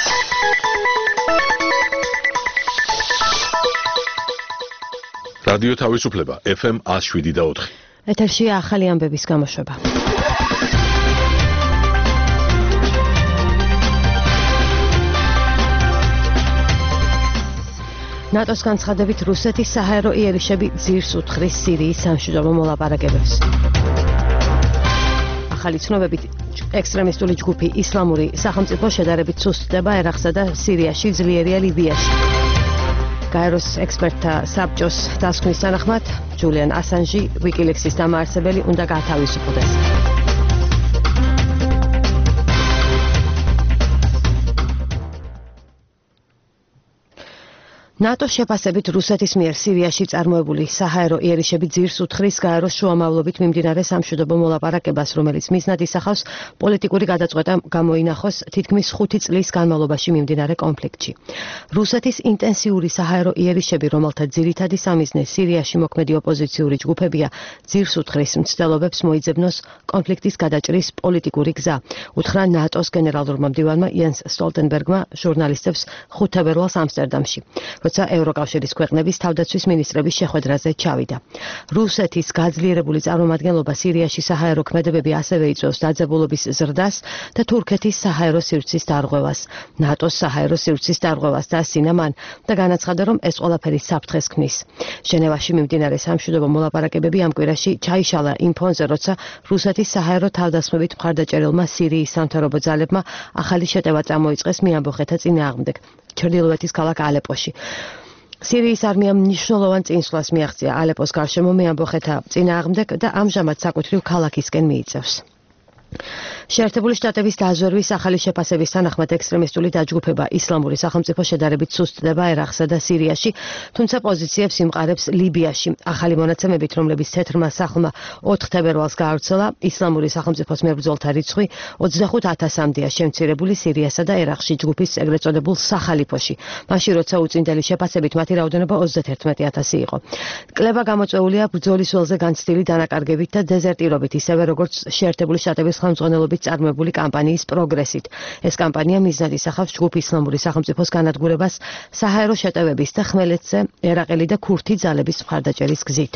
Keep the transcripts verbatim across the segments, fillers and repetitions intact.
რადიო თავისუფლება ეფ ემ one oh seven და four. ეთერშია ახალი ამბების გამოშვება. ნატოს განცხადებით რუსეთის საჰაერო იერიშები ძირს უთხრის სირიის სამშვიდობო მოლაპარაკებებს. ახალი ცნობებით ექსტრემისტული ჯგუფი ისლამური სახელმწიფო შედარებით სუსტდება ერაყსა და სირიაში, ძლიერია ლიბიაში. გაეროს ექსპერტთა საბჭოს დასკვნის თანახმად, ჯულიან ასანჟი, ვიკილექსის დამაარსებელი, უნდა გაათავისუფლდეს. ნატოს შეფასებით რუსეთის მიერ სირიაში წარმოებული საჰაერო იერიშები ძირს უთხრის გაეროს შუამავლობით მიმდინარე სამშვიდობო მოლაპარაკებას, რომელიც მიზნად ისახავს პოლიტიკური გადაწყვეტა გამოინახოს თითქმის ხუთი წლის განმავლობაში მიმდინარე კონფლიქტში. რუსეთის ინტენსიური საჰაერო იერიშები, რომელთა ძირითადი სამიზნე სირიაში მოქმედი ოპოზიციური ჯგუფებია, ძირს უთხრის მცდელობებს მოიძებნოს კონფლიქტის გადაჭრის პოლიტიკური გზა, უთხრა ნატოს გენერალურმა მდივანმა იანს სტოლტენბერგმა ჟურნალისტებს ხუთ თებერვალს ამსტერდამში. როცა ევროკავშირის ქვეყნების თავდაცვის მინისტრების შეხვედრაზე ჩავიდა. რუსეთის გაძლიერებული წარმომადგენლობა სირიაში საჰაერო ქმედებები ასევე იწვევს დაძაბულობის ზრდას და თურქეთის საჰაერო სივრცის დარღვევას, ნატოს საჰაერო სივრცის დარღვევას და სინამან და განაცხადა, რომ ეს ყველაფერი საფრთხეს ქმნის. ჟენევაში მიმდინარე სამშვიდობო მოლაპარაკებები ამ კვირაში ჩაიშალა იმ ფონზე, როცა რუსეთის საჰაერო თავდასხმებით მხარდაჭერილმა სირიის სამთავრობო ძალებმა ახალი შეტევა წამოიწყეს მეამბოხეთა წინააღმდეგ. ჩრდილოეთის ქალაქ ალეპოში. სირიის არმიამ მნიშვნელოვან წინსვლას მიაღწია ალეპოს გარშემო მეამბოხეთა წინააღმდეგ და ამჟამად საკუთრივ ქალაქისკენ მიიწევს. შეერთებული შტატების დაზვერვის ახალი შეფასების თანახმად ექსტრემისტული დაჯგუფება ისლამური სახელმწიფო შედარებით სუსტდება ერაყსა და სირიაში, თუმცა პოზიციებს იმყარებს ლიბიაში. ახალი მონაცემებით, რომლებიც თეთრმა სახლმა ოთხ თებერვალს გაავრცელა, ისლამური სახელმწიფოს მებრძოლთა რიცხვი ოცდახუთ ათასამდეა შემცირებული სირიასა და ერაყში ჯგუფის ეგრეთ წოდებულ სახალიფოში, მაშინ როცა უწინდელი შეფასებით მათი რაოდენობა ოცდათერთმეტი ათასი იყო. კლება გამოწვეულია ბრძოლის ველზე განცდილი დანაკარგებით და დეზერტირობით, ისევე როგორც შეერთებული შტატების ხელმძღვანელობით წარმოებული კამპანიის პროგრესით. ეს კამპანია მიზნად ისახავს ჯგუფ ისლამური სახელმწიფოს განადგურებას საჰაერო შეტევების და ხმელეთზე ერაყელი და ქურთი ძალების მხარდაჭერის გზით.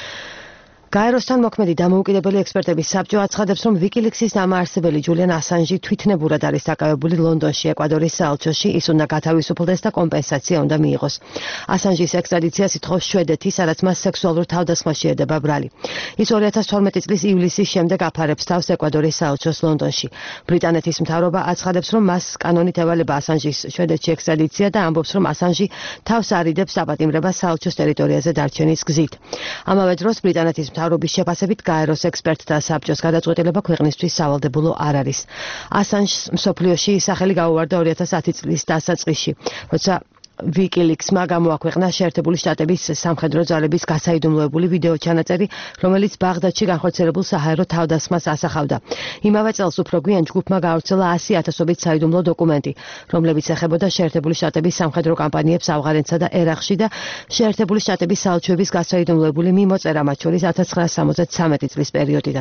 გაეროსთან მოქმედი დამოუკიდებელი ექსპერტების საბჭო აცხადებს, რომ ვიკილექსის დამაარსებელი ჯულიან ასანჟი თვითნებურად არის დაკავებული ლონდონში, ეკვადორის საელჩოში, ის უნდა გათავისუფლდეს და კომპენსაცია უნდა მიიღოს. ასანჟის ექსტრადიციას ითხოვს შვედეთი, სადაც მას სექსუალურ თავდასხმაში ედება ბრალი. ის ორი ათას თორმეტი წლის ივლისის შემდეგ აფარებს თავს ეკვადორის საელჩოს ლონდონში. ბრიტანეთის მთავრობა აცხადებს, რომ მას კანონით ევალება ასანჟის შვედეთში ექსტრადიცია და ამბობს, რომ ასანჟი თავს არიდებს დაპატიმრებას საელჩოს ტერიტორიაზე დარჩენის გზით. ამავე დროს ბრიტანეთის მთავრობის შეფასებით გაეროს ექსპერტთა საბჭოს გადაწყვეტილება ქვეყნისთვის სავალდებულო არ არის. ასანჟს მსოფლიოში სახელი გაუვარდა ორი ათას ათი წლის დასაწყისში, როცა ვიკილექსმა გამოაქვეყნა შეერთებული შტატების სამხედრო ძალების გასაიდუმლოებული ვიდეო ჩანაწერი, რომელიც ბაღდადში განხორციელებულ საჰაერო თავდასხმას ასახავდა. იმავე წელს უფრო გვიან ჯგუფმა გაავრცელა ასი ათასობით საიდუმლო დოკუმენტი, რომლებიც ეხებოდა შეერთებული შტატების სამხედრო კამპანიებს ავღანეთსა და ერაყში და შეერთებული შტატების საელჩოების გასაიდუმლოებული მიმოწერა, მათ შორის ათას ცხრაასა სამოცდათრამეტი წლის პერიოდიდან.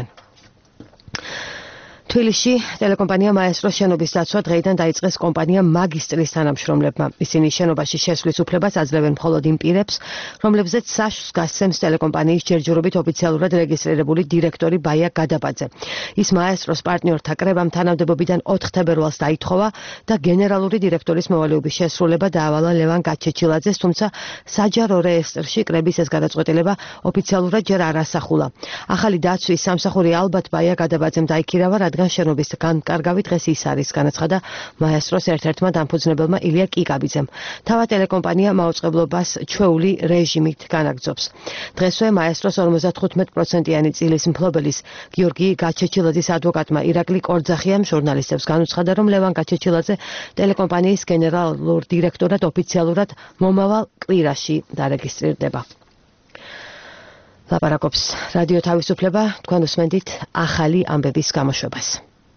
თბილისში ტელეკომპანია მაესტროს შენობის დაცვა დღეიდან დაიწყეს კომპანია მაგისტრის თანამშრომლებმა. ისინი შენობაში შესვლის უფლებას აძლევენ მხოლოდ იმ პირებს, რომლებზეც საშუს გასცემს ტელეკომპანიის ჯერჯერობით ოფიციალურად რეგისტრირებული დირექტორი ბაია გადაბაძე. ის მაესტროს პარტნიორთა კრებამ თანამდებობიდან ოთხ თებერვალს დაითხოვა და გენერალური დირექტორის მოვალეობის შესრულება დაავალა ლევან გაჩეჩილაძეს, თუმცა საჯარო რეესტრში კრების ეს გადაწყვეტილება ოფიციალურად ჯერ არ ასახულა. ახალი დაცვის სამსახური ალბათ ბაია გადაბაძემ დაიქირავა, რადგან შენობის განკარგავი დღეს ის არის, განაცხადა მაესტროს ერთ-ერთმა დამფუძნებელმა ილია კიკაბიძემ. თავად ტელეკომპანია მაუწყებლობას ჩვეული რეჟიმით განაგრძობს. დღესვე მაესტროს ორმოცდახუთ პროცენტიანი წილის მფლობელის გიორგი გაჩეჩილაძის ადვოკატმა ირაკლი კორძახიამ ჟურნალისტებს განუცხადა, რომ ლევან გაჩეჩილაძე ტელეკომპანიის გენერალურ დირექტორად ოფიციალურად მომავალ კვირაში დარეგისტრირდება. ლაპარაკობს რადიო თავისუფლება, თქვენ უსმენთ ახალი ამბების გამოშვებას.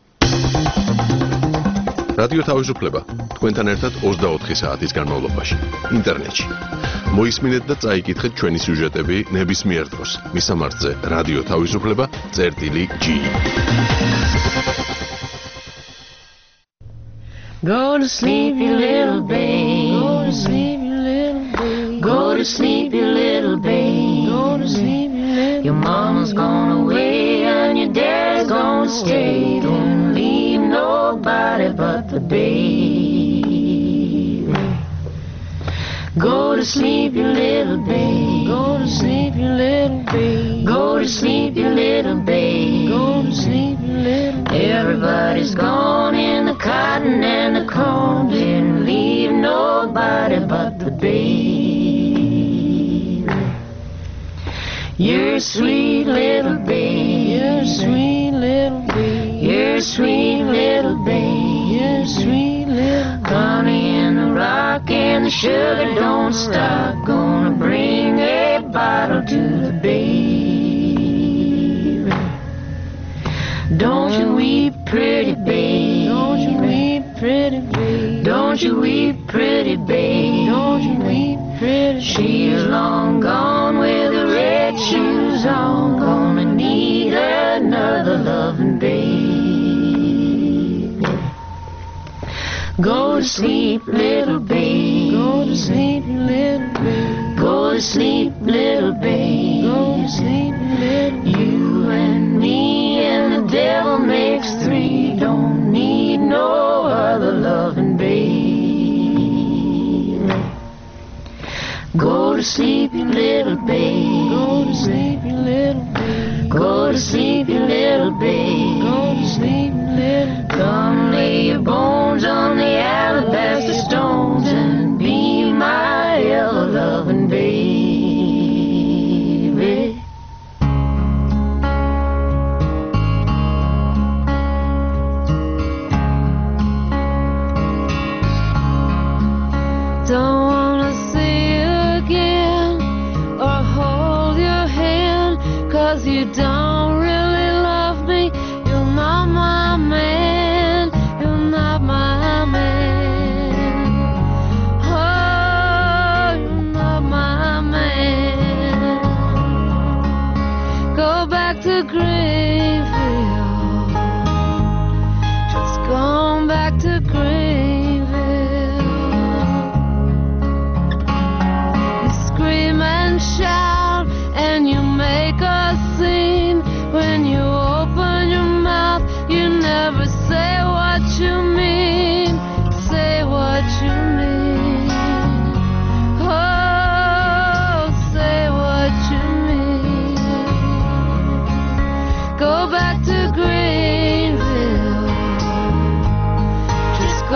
რადიო თავისუფლება თქვენთან ერთად ოცდაოთხი საათის განმავლობაში ინტერნეტში. მოისმინეთ და წაიკითხეთ ჩვენი სიუჟეტები ნებისმიერ დროს. მისამართზე რადიო თავისუფლება წერტილი ჯი. Go to sleep, you little babe. Go to sleep, you little babe. Go to sleep, you little babe. Go to sleep, you little. Your mama's gone away and your dad's gonna stay. Don't leave nobody but the baby. Go to sleep, you little babe. Go to sleep, you little babe. Go to sleep, you little babe. Go to sleep, you little babe. Everybody's gone in the cotton and the corn. Didn't leave nobody but the baby. You're a sweet little babe. You're a sweet little babe. You're a sweet little babe. You're a sweet little babe. Honey in the rock and the sugar don't stop. Gonna bring a bottle to the baby. Don't you weep, pretty babe. Don't you weep, pretty babe. Don't you weep, pretty babe. Don't you weep, pretty babe. She's long gone with the red shoes on. Gonna need another loving babe. Go to sleep, little babe. Go to sleep, little babe. Go to sleep, little babe. Go to sleep, little babe. You and me and the devil makes three. Don't need no other loving babe. Go to sleep, you little babe. Go to sleep, you little babe. Go to sleep, you little babe. Go to sleep, you little babe. Come lay your bones on the alabaster stones and be my ever loving baby. Don't wanna see you again or hold your hand, 'cause you don't really love me. You're not my man. You're not my man. Oh, you're not my man. Go back to Greenville. Just going back to Greenville. You scream and shout and you make a scene. When you open your mouth, you never say what you mean. Say what you mean. Oh, say what you mean. Go back to Greenville. Just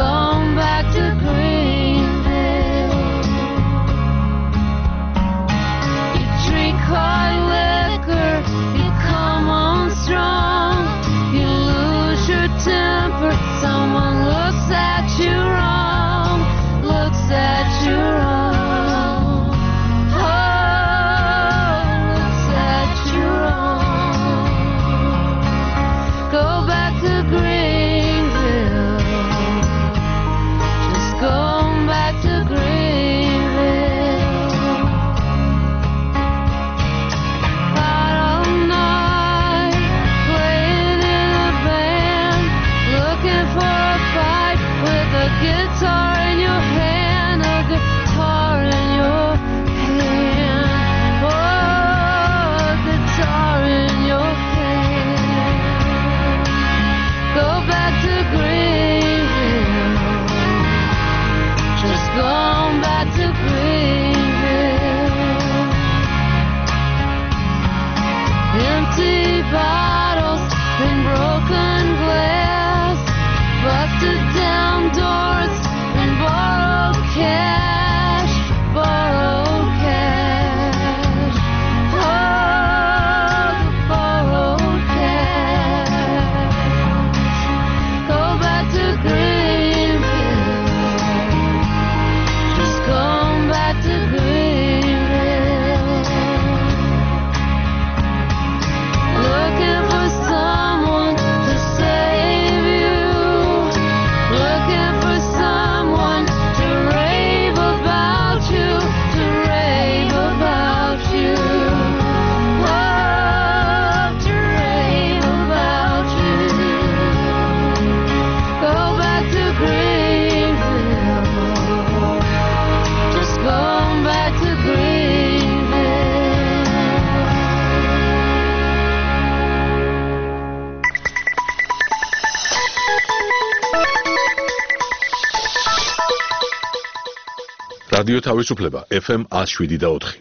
რადიო თავისუფლება F M one oh seven და four.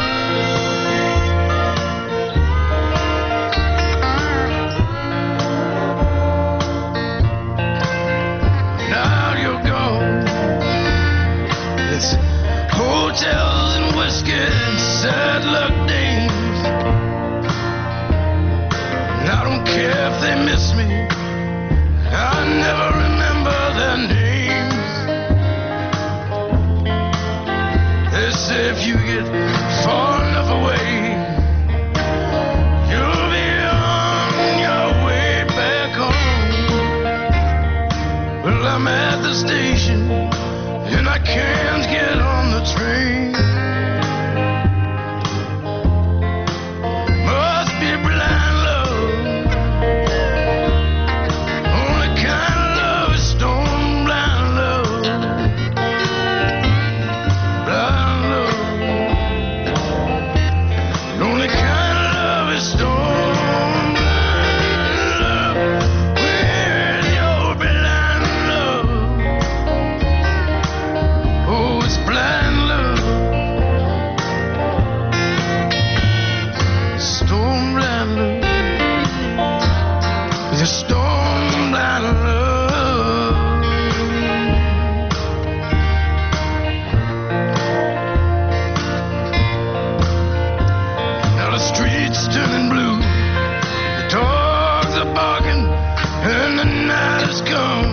Now you're gone. It's hotels and whiskey and sad luck days. And I don't care if they miss me. I never remember their names. They say if you get far enough away, you'll be on your way back home. Well, I'm at the station and I can't get on the train. Must be blind love. Only kind of love is stone blind love. Blind love. The only kind of love is stone blind love. With your blind love. Oh, it's blind love. Stone blind love. It's a stone blind love. Now the streets turning blue. The dogs are barking and the night has come.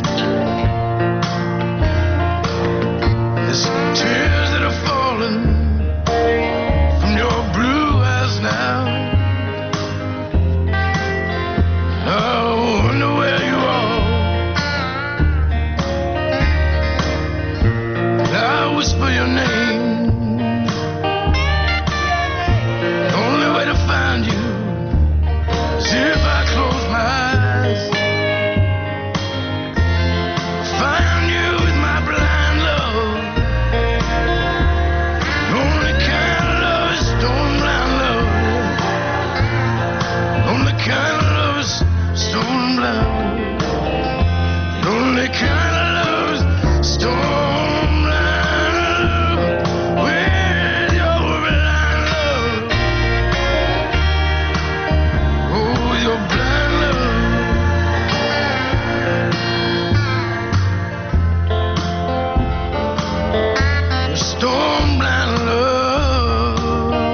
There's tears that are falling from your blue eyes now. I wonder where you are. I whisper your name. The only way to find you is if I close my eyes. Find you with my blind love. The only kind of love is stone blind love. The only kind of love is stone blind love. The only kind of love is stone blind love. With your blind love. Oh, with your blind love. Stone blind love.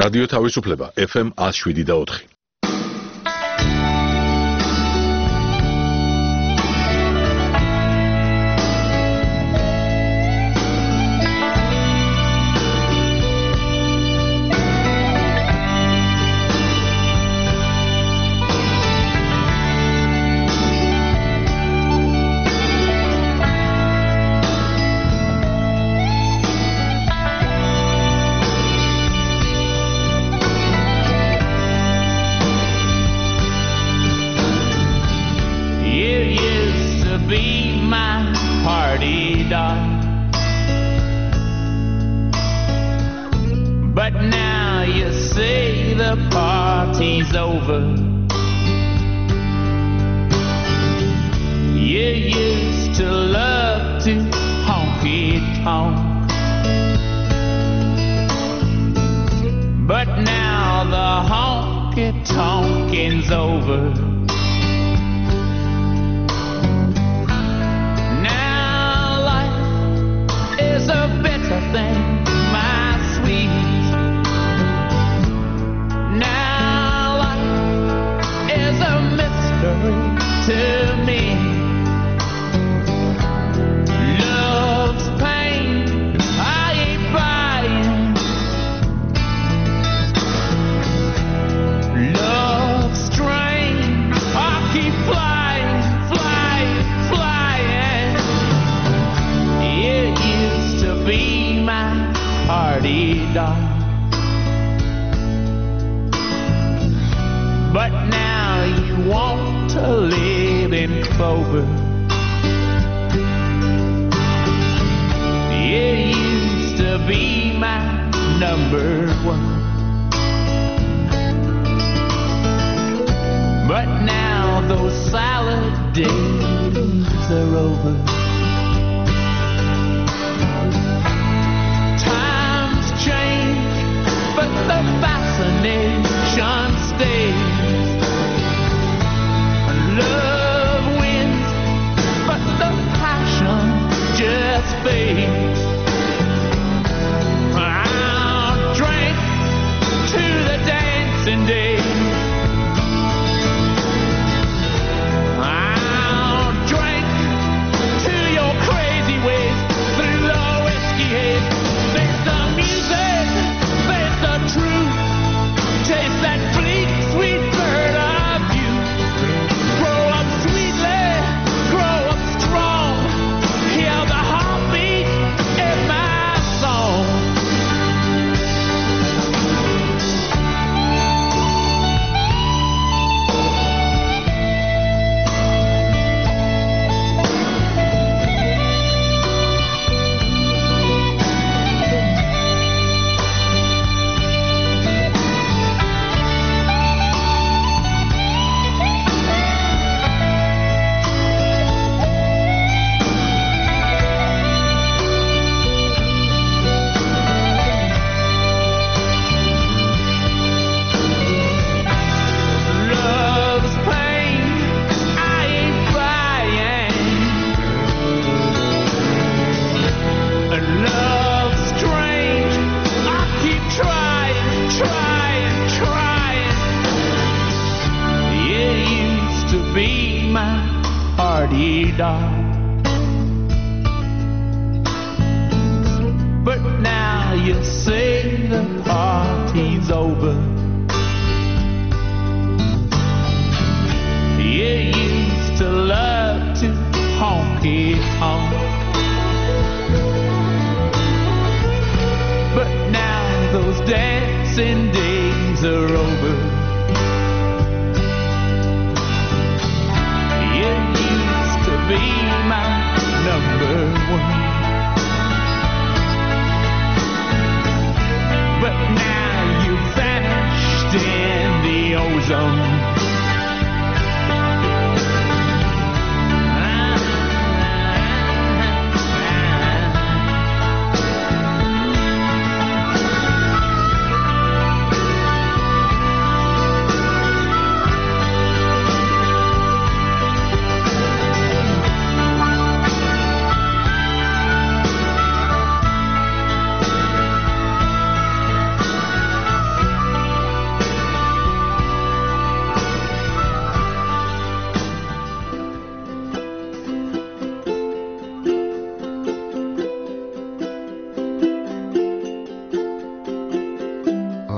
რადიო თავისუფლება ეფ ემ one oh seven და four.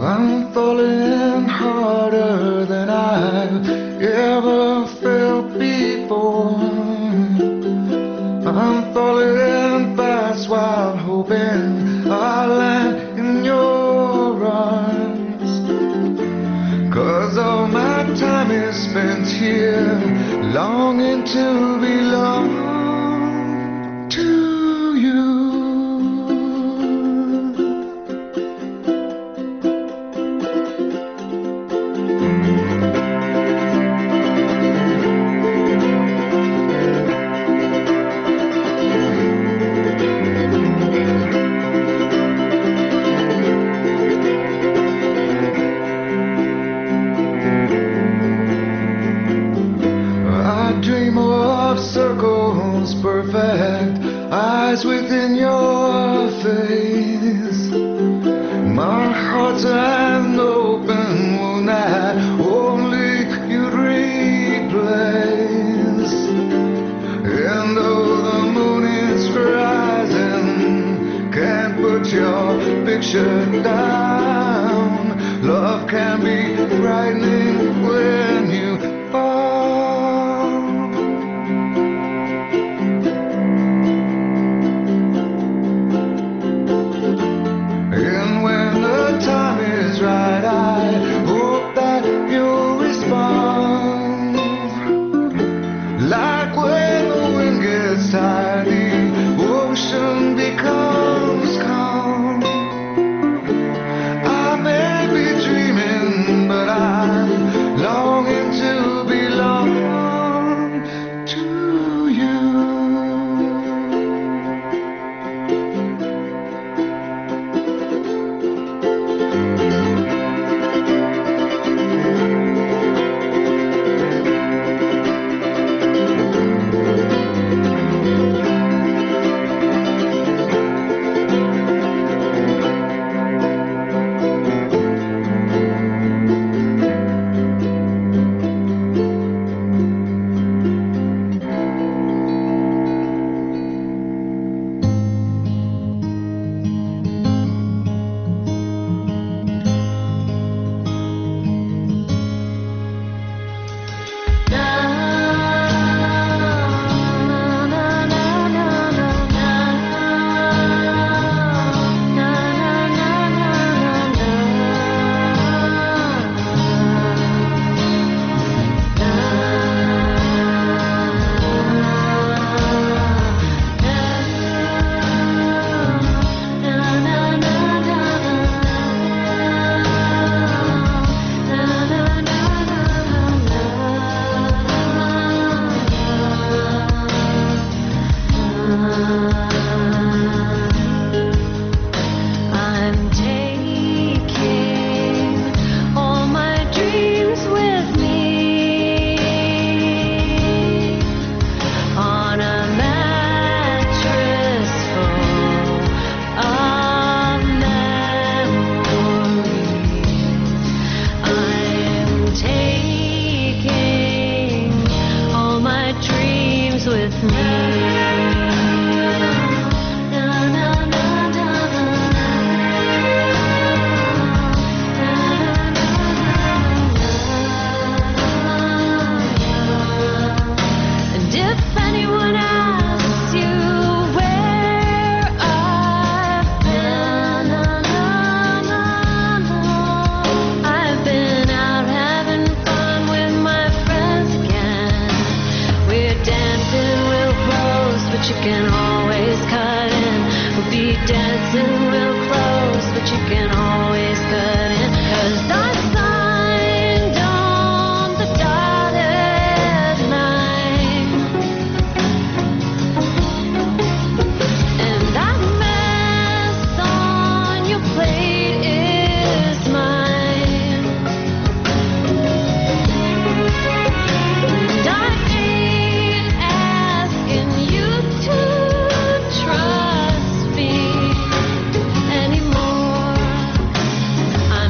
I'm falling harder than I've ever felt before. I'm falling fast while hoping I'll land in your arms. 'Cause all my time is spent here, longing to belong to you. Circles perfect, eyes within your face. My heart's an open wound that only you'd replace. And though the moon is rising, can't put your picture down. Love can be frightening when you fall. Right, I hope that you'll respond. Like when the wind gets tired, the ocean becomes calm. I may be dreaming, but I'm longing to belong to you. Trust me anymore.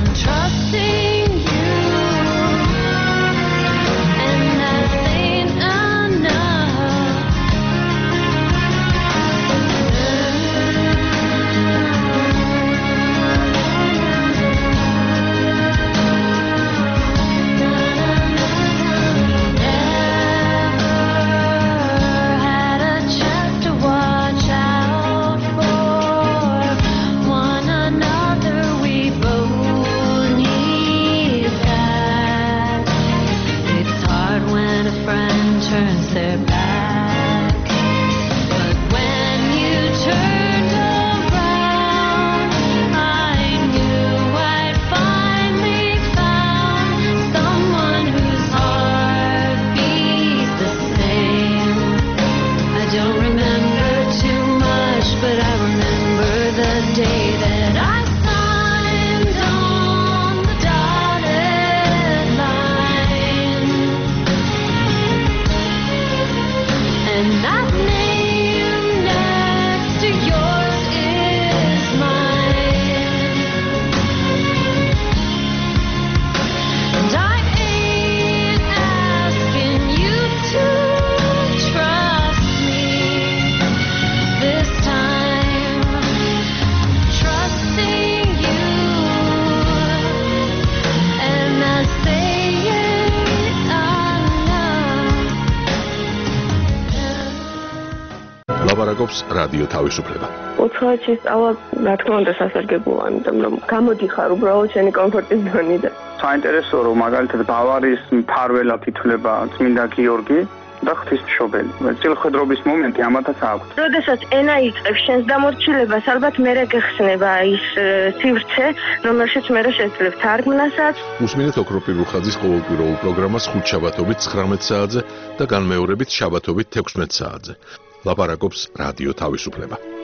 day that I signed on the dotted line, and that name next to yours is mine, and I ain't asking you to trust me this time. I'm trusting you, and I say it enough. ლაპარაკობს რადიო თავისუფლება. ოთხი სწავლა, რა თქმა უნდა, სასარგებლოა, იმიტომ რომ გამოდიხარ უბრალოდ შენი კომფორტის ზონიდან. საინტერესოა, რომ მაგალითად ბავარიის მფარველად ითვლება წმინდა გიორგი და ღვთისმშობელი. წილხვედრობის მომენტი ამათაც აქვს. როდესაც ენა იწყებს შენს დამორჩილებას, ალბათ მერე გეხსნება ის э, სივრცე, რომელშიც მერე შეძლებ თარგმნასაც. უსმინეთ ოქროპირ რუხაძის ყოველკვირეულ პროგრამას ხუთშაბათობით ცხრამეტ საათზე და განმეორებით შაბათობით თექვსმეტ საათზე. ლაპარაკობს რადიო თავისუფლება.